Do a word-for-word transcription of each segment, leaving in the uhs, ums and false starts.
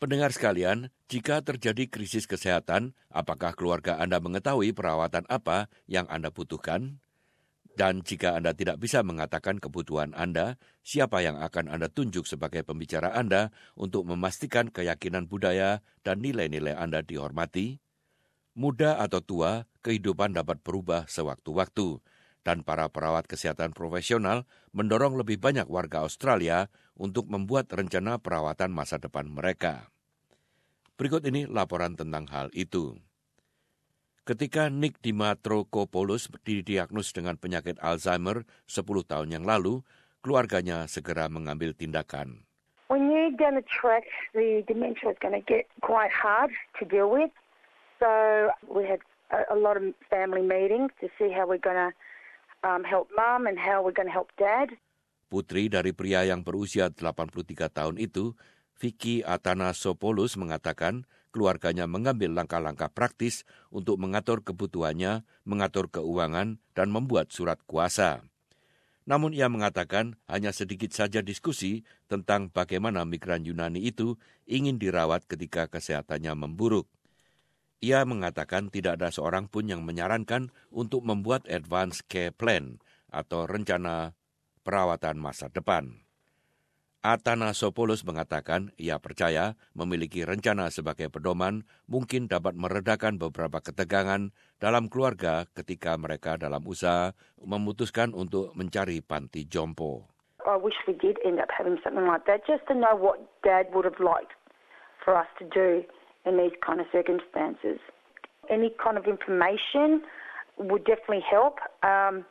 Pendengar sekalian, jika terjadi krisis kesehatan, apakah keluarga Anda mengetahui perawatan apa yang Anda butuhkan? Dan jika Anda tidak bisa mengatakan kebutuhan Anda, siapa yang akan Anda tunjuk sebagai pembicara Anda untuk memastikan keyakinan budaya dan nilai-nilai Anda dihormati? Muda atau tua, kehidupan dapat berubah sewaktu-waktu, dan para perawat kesehatan profesional mendorong lebih banyak warga Australia untuk membuat rencana perawatan masa depan mereka. Berikut ini laporan tentang hal itu. Ketika Nick Dimatrokopoulos didiagnos dengan penyakit Alzheimer sepuluh tahun yang lalu, keluarganya segera mengambil tindakan. We knew down the track the dementia was going to get quite hard to deal with. So we had a, a lot of family meetings to see how we're going to um, help mum and how we're going to help dad. Putri dari pria yang berusia delapan puluh tiga tahun itu, Vicky Athanasopoulos, mengatakan keluarganya mengambil langkah-langkah praktis untuk mengatur kebutuhannya, mengatur keuangan, dan membuat surat kuasa. Namun ia mengatakan hanya sedikit saja diskusi tentang bagaimana migran Yunani itu ingin dirawat ketika kesehatannya memburuk. Ia mengatakan tidak ada seorang pun yang menyarankan untuk membuat advance care plan atau rencana perawatan masa depan. Athanasopoulos mengatakan ia percaya memiliki rencana sebagai pedoman mungkin dapat meredakan beberapa ketegangan dalam keluarga ketika mereka dalam usaha memutuskan untuk mencari panti jompo. I wish we did end up having something like that, just to know what Dad would have liked for us to do in these kind of circumstances. Any kind of information would definitely help. Um,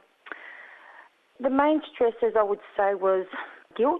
the main stresses, I would say, was guilt.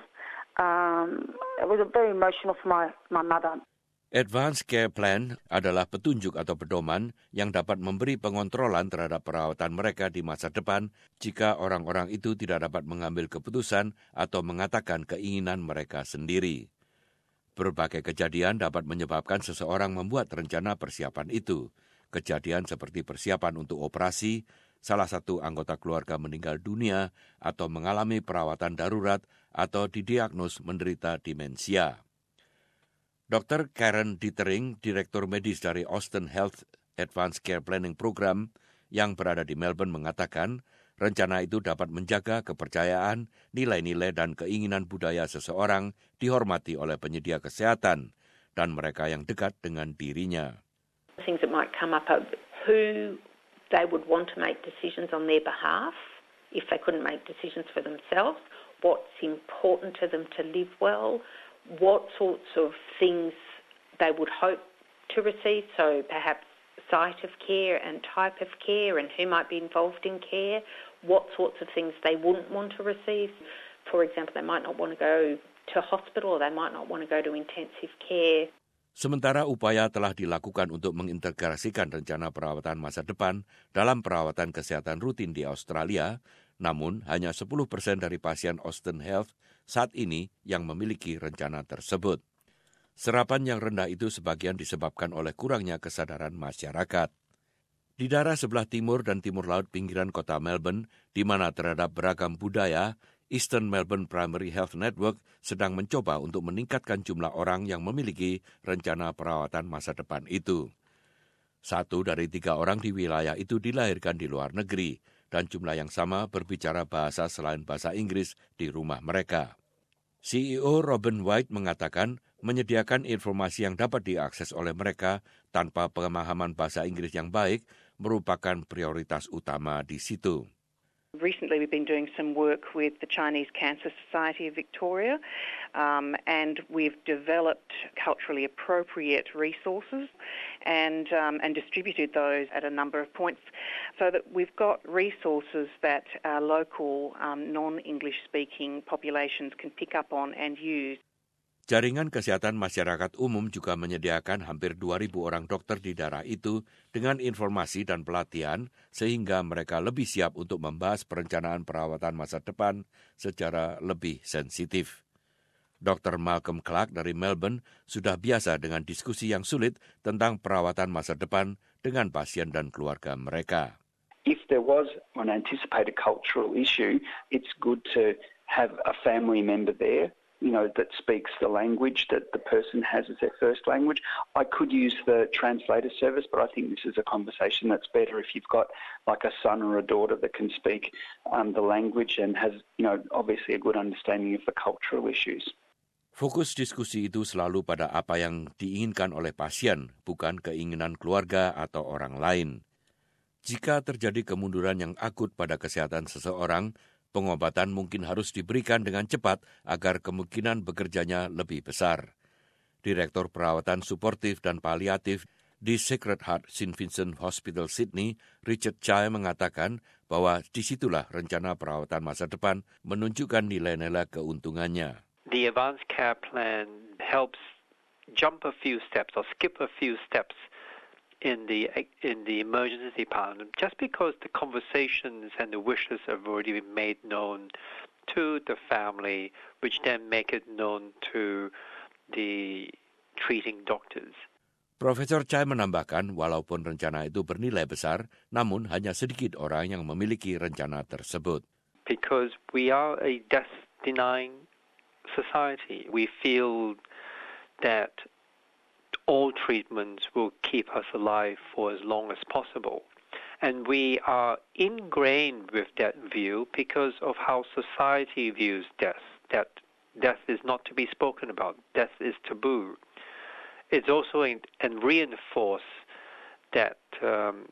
Um, it was very emotional for my, my mother. Advance Care Plan adalah petunjuk atau pedoman yang dapat memberi pengontrolan terhadap perawatan mereka di masa depan jika orang-orang itu tidak dapat mengambil keputusan atau mengatakan keinginan mereka sendiri. Berbagai kejadian dapat menyebabkan seseorang membuat rencana persiapan itu. Kejadian seperti persiapan untuk operasi, salah satu anggota keluarga meninggal dunia, atau mengalami perawatan darurat, atau didiagnos menderita demensia. dokter Karen Dietering, Direktur Medis dari Austin Health Advanced Care Planning Program yang berada di Melbourne, mengatakan rencana itu dapat menjaga kepercayaan, nilai-nilai dan keinginan budaya seseorang dihormati oleh penyedia kesehatan dan mereka yang dekat dengan dirinya. Things that might come up are who they would want to make decisions on their behalf if they couldn't make decisions for themselves, what's important to them to live well, what sorts of things they would hope to receive, so perhaps site of care and type of care and who might be involved in care, what sorts of things they wouldn't want to receive. For example, they might not want to go to hospital or they might not want to go to intensive care. Sementara upaya telah dilakukan untuk mengintegrasikan rencana perawatan masa depan dalam perawatan kesehatan rutin di Australia, namun hanya sepuluh persen dari pasien Austin Health saat ini yang memiliki rencana tersebut. Serapan yang rendah itu sebagian disebabkan oleh kurangnya kesadaran masyarakat. Di daerah sebelah timur dan timur laut pinggiran kota Melbourne, di mana terhadap beragam budaya, Eastern Melbourne Primary Health Network sedang mencoba untuk meningkatkan jumlah orang yang memiliki rencana perawatan masa depan itu. Satu dari tiga orang di wilayah itu dilahirkan di luar negeri, dan jumlah yang sama berbicara bahasa selain bahasa Inggris di rumah mereka. C E O Robin White mengatakan menyediakan informasi yang dapat diakses oleh mereka tanpa pemahaman bahasa Inggris yang baik merupakan prioritas utama di situ. Recently we've been doing some work with the Chinese Cancer Society of Victoria um, and we've developed culturally appropriate resources and um, and distributed those at a number of points so that we've got resources that our local um, non-English speaking populations can pick up on and use. Jaringan Kesehatan Masyarakat Umum juga menyediakan hampir dua ribu orang dokter di daerah itu dengan informasi dan pelatihan sehingga mereka lebih siap untuk membahas perencanaan perawatan masa depan secara lebih sensitif. dokter Malcolm Clark dari Melbourne sudah biasa dengan diskusi yang sulit tentang perawatan masa depan dengan pasien dan keluarga mereka. If there was an anticipated cultural issue, it's good to have a family member there you know, that speaks the language that the person has as their first language. I could use the translator service, but I think this is a conversation that's better if you've got like a son or a daughter that can speak um, the language and has, you know, obviously a good understanding of the cultural issues. Fokus diskusi itu selalu pada apa yang diinginkan oleh pasien, bukan keinginan keluarga atau orang lain. Jika terjadi kemunduran yang akut pada kesehatan seseorang, pengobatan mungkin harus diberikan dengan cepat agar kemungkinan bekerjanya lebih besar. Direktur Perawatan Suportif dan Paliatif di Sacred Heart Saint Vincent Hospital Sydney, Richard Chai mengatakan bahwa disitulah rencana perawatan masa depan menunjukkan nilai-nilai keuntungannya. The advanced care plan helps jump a few steps or skip a few steps in the in the emergency department, just because the conversations and the wishes have already been made known to the family, which then make it known to the treating doctors. Profesor Chai menambahkan, walaupun rencana itu bernilai besar, namun hanya sedikit orang yang memiliki rencana tersebut. Because we are a death-denying society, we feel that all treatments will keep us alive for as long as possible. And we are ingrained with that view because of how society views death, that death is not to be spoken about, death is taboo. It's also in, and reinforce that um,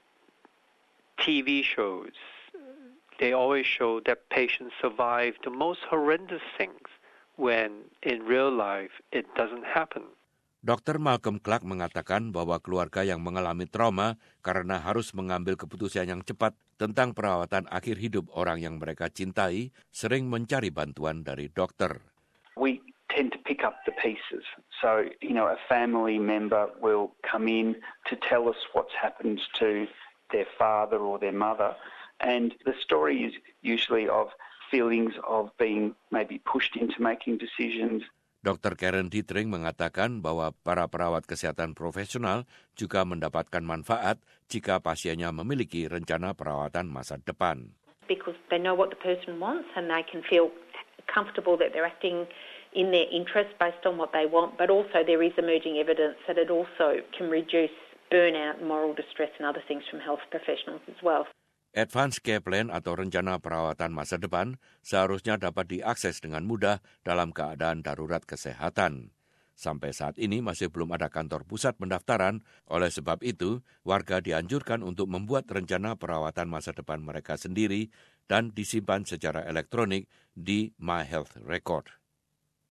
T V shows, they always show that patients survive the most horrendous things when in real life it doesn't happen. Doktor Malcolm Clark mengatakan bahwa keluarga yang mengalami trauma karena harus mengambil keputusan yang cepat tentang perawatan akhir hidup orang yang mereka cintai sering mencari bantuan dari dokter. We tend to pick up the pieces. So, you know, a family member will come in to tell us what's happened to their father or their mother, and the story is usually of feelings of being maybe pushed into making decisions. Dokter Karen Dietring mengatakan bahwa para perawat kesehatan profesional juga mendapatkan manfaat jika pasiennya memiliki rencana perawatan masa depan. Because they know what the person wants and they can feel comfortable that they're acting in their interest based on what they want, but also there is emerging evidence that it also can reduce burnout, moral distress and other things from health professionals as well. Advanced Care Plan atau rencana perawatan masa depan seharusnya dapat diakses dengan mudah dalam keadaan darurat kesehatan. Sampai saat ini masih belum ada kantor pusat pendaftaran, oleh sebab itu warga dianjurkan untuk membuat rencana perawatan masa depan mereka sendiri dan disimpan secara elektronik di My Health Record.